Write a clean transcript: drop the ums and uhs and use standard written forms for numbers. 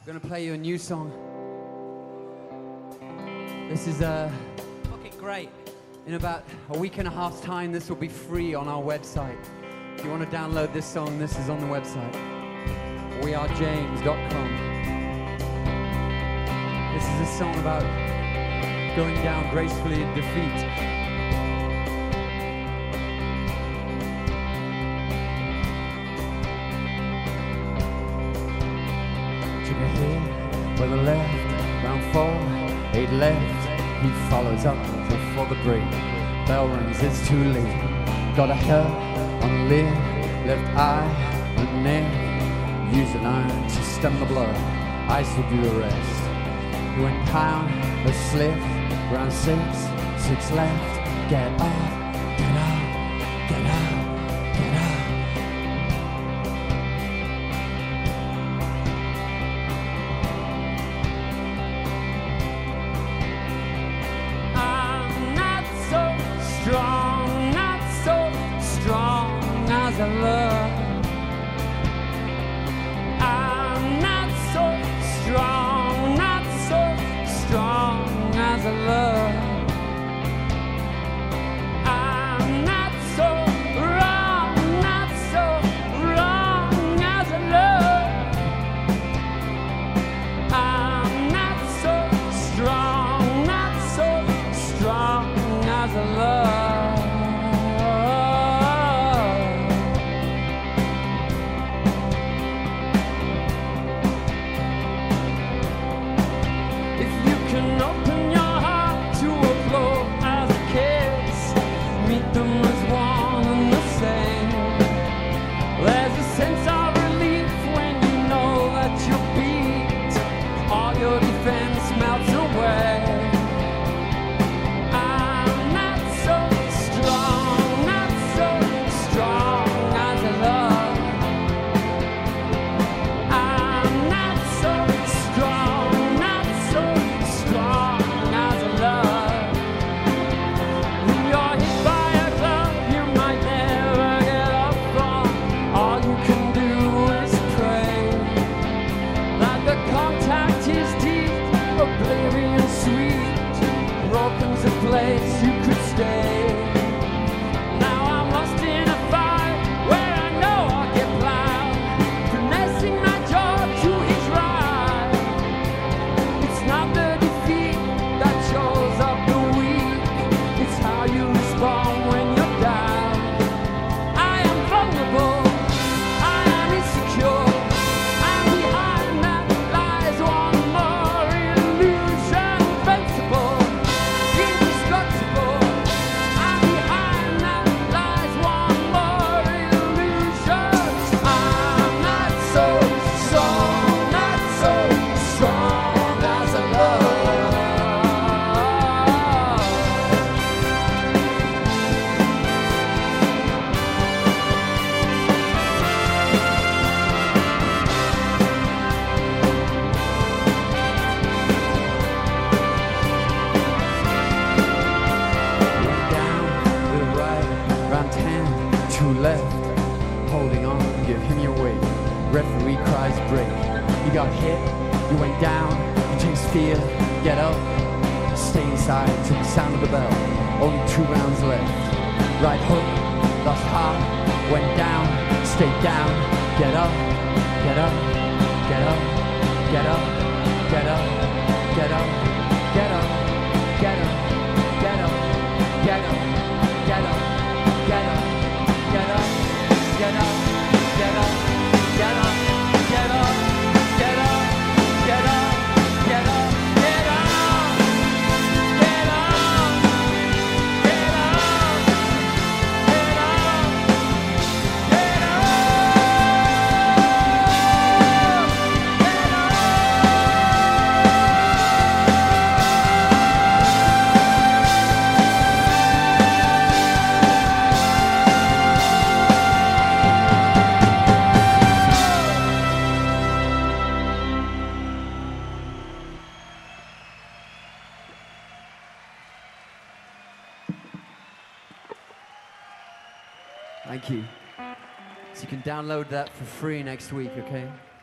I'm gonna play you a new song. This is fucking great. In about a week and a half's time, this will be free on our website. If you want to download this song, this is on the website. wearejames.com. This is a song about going down gracefully in defeat. Took a hit with a left, round 4, 8 left. He follows up before the break. Bell rings, it's too late. Got a hurt on a lid, left eye and neck. Use an iron to stem the blood. Ice will do the rest. He went down a slip, round 6 left. Get up, get up, get up, get up. Strong, not so strong as I love. I'm not so strong, not so strong as I love. I'm not so wrong, not so wrong as I love. I'm not so strong, not so strong as I love. Place you could stay. Now I'm lost in a fight where I know I'll get plowed, finessing my jaw to each ride. It's not the defeat that shows up the weak, it's how you respond when you're down. I am vulnerable, I am insecure, and behind that lies one more illusion, invincible. Referee cries break. You got hit, you went down, you chased fear, get up, stay inside to the sound of the bell. Only 2 rounds left. Right hook, lost heart, went down, stayed down, get up, get up, get up, get up, get up, get up, get up, get up, get up, get up, get up, get up, get up, get up, get up. Get up, get up, get up, get up, get up, get up, get up, get up, get up, get Thank you. So you can download that for free next week, okay?